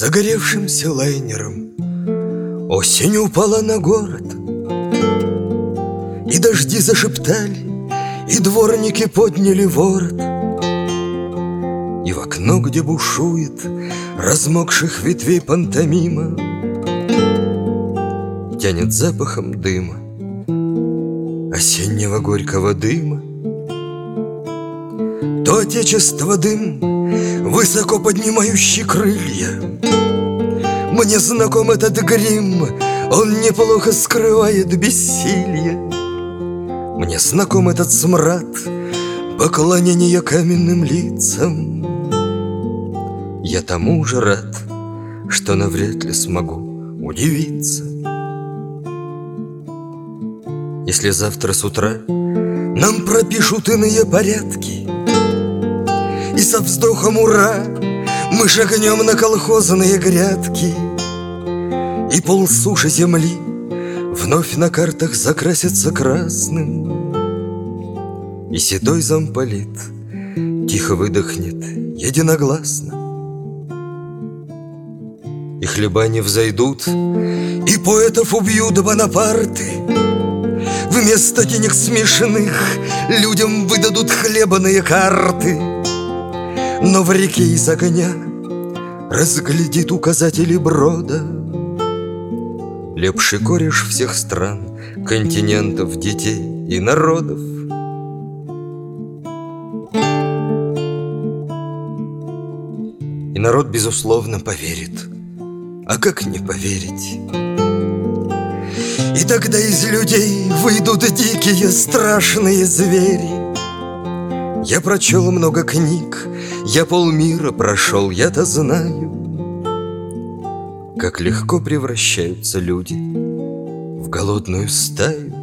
загоревшимся лайнером осень упала на город, и дожди зашептали, и дворники подняли ворот, и в окно, где бушует размокших ветвей пантомима, тянет запахом дыма, осеннего горького дыма. То отечество дым, высоко поднимающий крылья. Мне знаком этот грим, он неплохо скрывает бессилье. Мне знаком этот смрад поклонения каменным лицам. Я тому же рад, что навряд ли смогу удивиться. Если завтра с утра нам пропишут иные порядки, и со вздохом «Ура!» мы шагнем на колхозные грядки, и полсуши земли вновь на картах закрасится красным, и седой замполит тихо выдохнет единогласно, и хлеба не взойдут, и поэтов убьют Бонапарты. Вместо денег смешанных людям выдадут хлебаные карты. Но в реке из огня разглядит указатели брода лепший кореш всех стран, континентов, детей и народов. И народ, безусловно, поверит. А как не поверить? И тогда из людей выйдут дикие страшные звери. Я прочел много книг, я полмира прошел, я-то знаю, как легко превращаются люди в голодную стаю.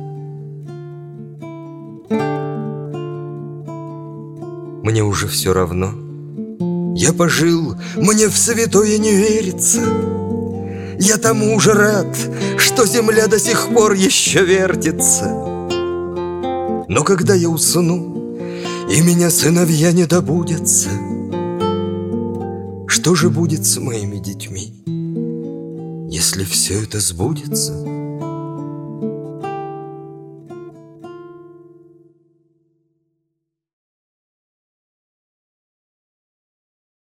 Мне уже все равно, я пожил, мне в святое не верится. Я тому же рад, что земля до сих пор еще вертится. Но когда я усну, и меня сыновья не добудятся, что же будет с моими детьми, если все это сбудется?